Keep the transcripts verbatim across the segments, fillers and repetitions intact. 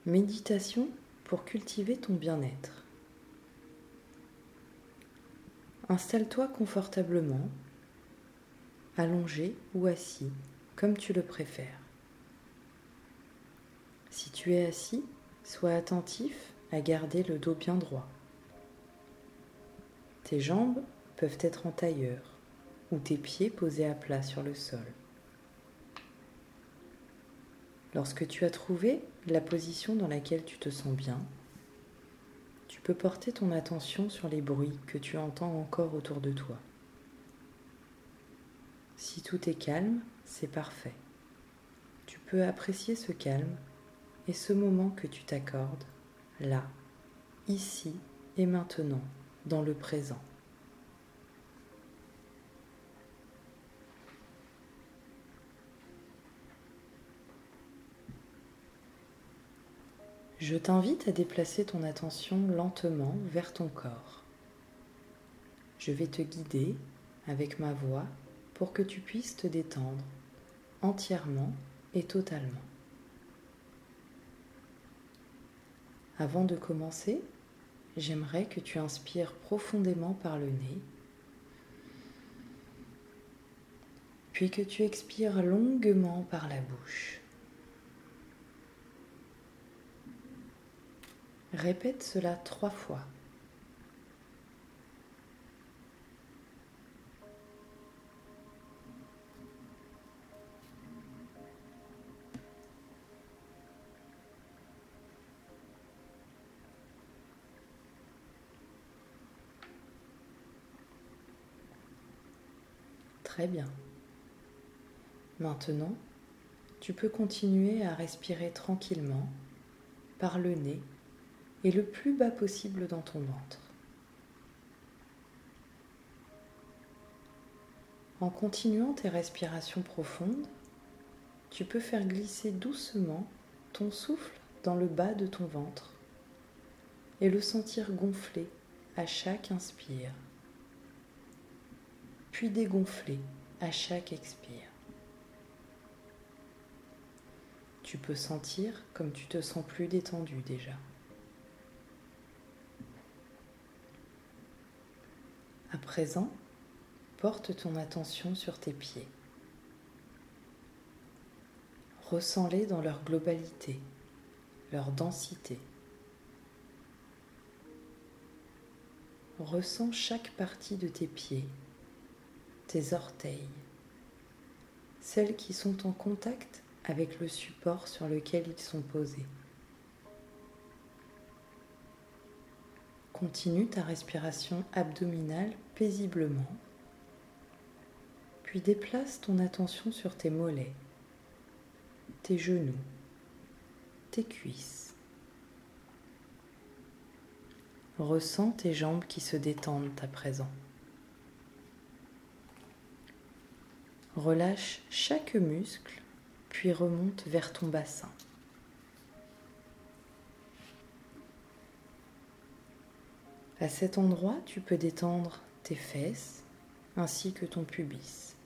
Méditation pour cultiver ton bien-être. Installe-toi confortablement, allongé ou assis, comme tu le préfères. Si tu es assis, sois attentif à garder le dos bien droit. Tes jambes peuvent être en tailleur ou tes pieds posés à plat sur le sol. Lorsque tu as trouvé la position dans laquelle tu te sens bien, tu peux porter ton attention sur les bruits que tu entends encore autour de toi. Si tout est calme, c'est parfait. Tu peux apprécier ce calme et ce moment que tu t'accordes, là, ici et maintenant, dans le présent. Je t'invite à déplacer ton attention lentement vers ton corps. Je vais te guider avec ma voix pour que tu puisses te détendre entièrement et totalement. Avant de commencer, j'aimerais que tu inspires profondément par le nez, puis que tu expires longuement par la bouche. Répète cela trois fois. Très bien. Maintenant, tu peux continuer à respirer tranquillement par le nez et le plus bas possible dans ton ventre. En continuant tes respirations profondes, tu peux faire glisser doucement ton souffle dans le bas de ton ventre et le sentir gonfler à chaque inspire, puis dégonfler à chaque expire. Tu peux sentir comme tu te sens plus détendu déjà. À présent, porte ton attention sur tes pieds. Ressens-les dans leur globalité, leur densité. Ressens chaque partie de tes pieds, tes orteils, celles qui sont en contact avec le support sur lequel ils sont posés. Continue ta respiration abdominale paisiblement, puis déplace ton attention sur tes mollets, tes genoux, tes cuisses. Ressens tes jambes qui se détendent à présent. Relâche chaque muscle, puis remonte vers ton bassin. À cet endroit, tu peux détendre tes fesses ainsi que ton pubis.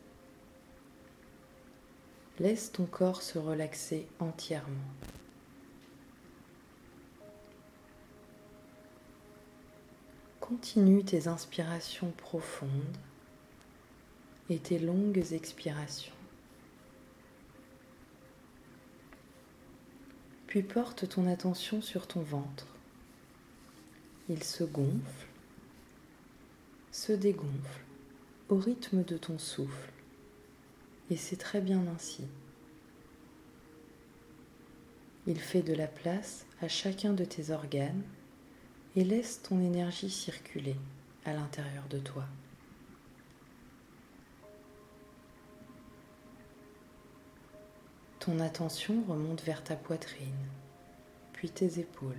Laisse ton corps se relaxer entièrement. Continue tes inspirations profondes et tes longues expirations. Puis porte ton attention sur ton ventre. Il se gonfle, se dégonfle au rythme de ton souffle, et c'est très bien ainsi. Il fait de la place à chacun de tes organes et laisse ton énergie circuler à l'intérieur de toi. Ton attention remonte vers ta poitrine, puis tes épaules.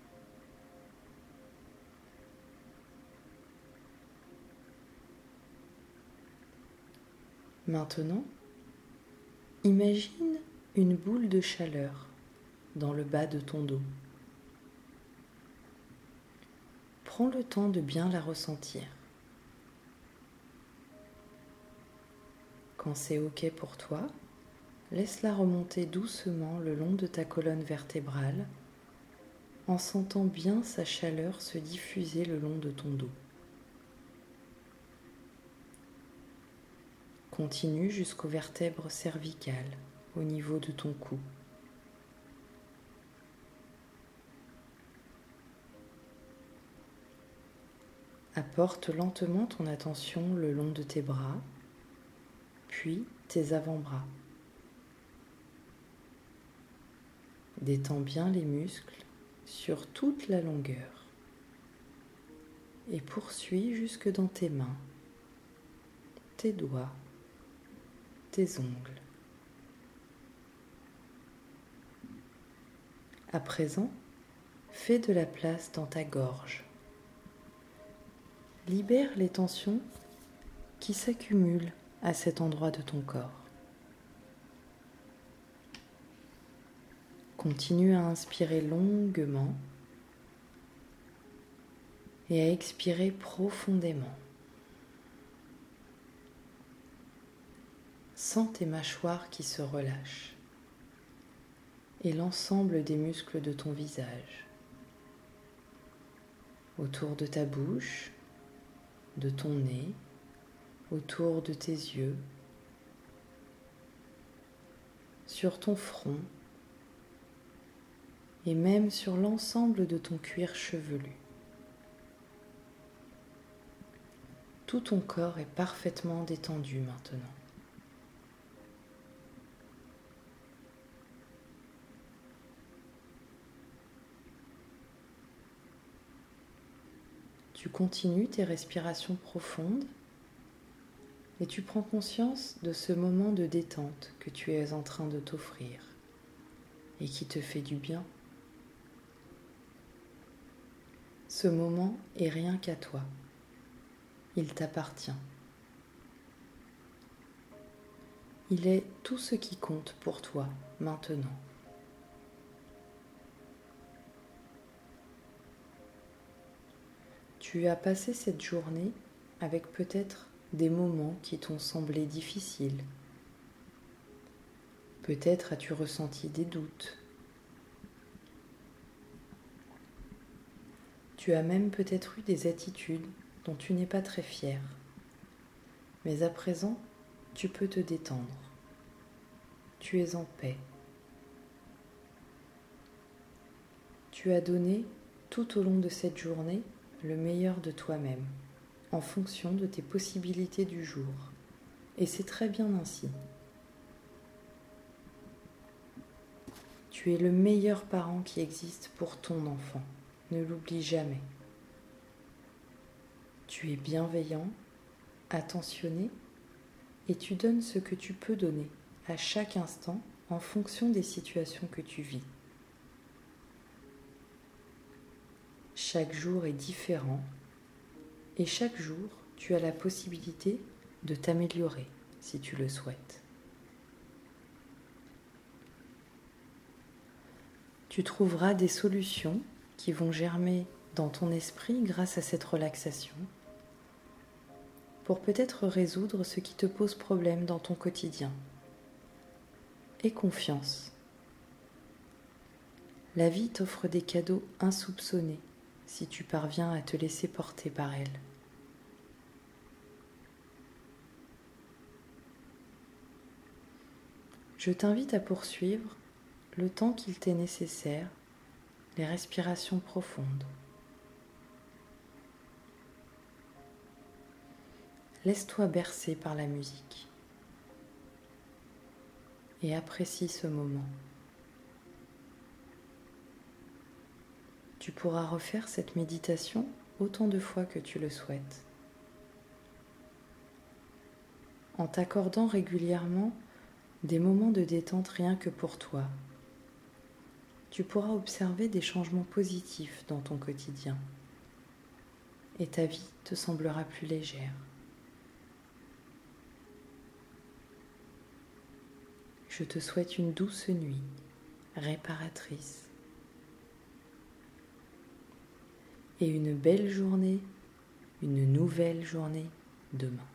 Maintenant, imagine une boule de chaleur dans le bas de ton dos. Prends le temps de bien la ressentir. Quand c'est OK pour toi, laisse-la remonter doucement le long de ta colonne vertébrale en sentant bien sa chaleur se diffuser le long de ton dos. Continue jusqu'aux vertèbres cervicales, au niveau de ton cou. Apporte lentement ton attention le long de tes bras, puis tes avant-bras. Détends bien les muscles sur toute la longueur et poursuis jusque dans tes mains, tes doigts, tes ongles. À présent, fais de la place dans ta gorge. Libère les tensions qui s'accumulent à cet endroit de ton corps. Continue à inspirer longuement et à expirer profondément. Sens tes mâchoires qui se relâchent et l'ensemble des muscles de ton visage, autour de ta bouche, de ton nez, autour de tes yeux, sur ton front et même sur l'ensemble de ton cuir chevelu. Tout ton corps est parfaitement détendu maintenant. Tu continues tes respirations profondes et tu prends conscience de ce moment de détente que tu es en train de t'offrir et qui te fait du bien. Ce moment est rien qu'à toi. Il t'appartient. Il est tout ce qui compte pour toi maintenant. Tu as passé cette journée avec peut-être des moments qui t'ont semblé difficiles. Peut-être as-tu ressenti des doutes. Tu as même peut-être eu des attitudes dont tu n'es pas très fier. Mais à présent, tu peux te détendre. Tu es en paix. Tu as donné tout au long de cette journée le meilleur de toi-même, en fonction de tes possibilités du jour. Et c'est très bien ainsi. Tu es le meilleur parent qui existe pour ton enfant. Ne l'oublie jamais. Tu es bienveillant, attentionné, et tu donnes ce que tu peux donner à chaque instant en fonction des situations que tu vis. Chaque jour est différent et chaque jour, tu as la possibilité de t'améliorer si tu le souhaites. Tu trouveras des solutions qui vont germer dans ton esprit grâce à cette relaxation pour peut-être résoudre ce qui te pose problème dans ton quotidien. Aie confiance. La vie t'offre des cadeaux insoupçonnés si tu parviens à te laisser porter par elle. Je t'invite à poursuivre le temps qu'il t'est nécessaire, les respirations profondes. Laisse-toi bercer par la musique et apprécie ce moment. Tu pourras refaire cette méditation autant de fois que tu le souhaites. En t'accordant régulièrement des moments de détente rien que pour toi, tu pourras observer des changements positifs dans ton quotidien et ta vie te semblera plus légère. Je te souhaite une douce nuit, réparatrice, et une belle journée, une nouvelle journée demain.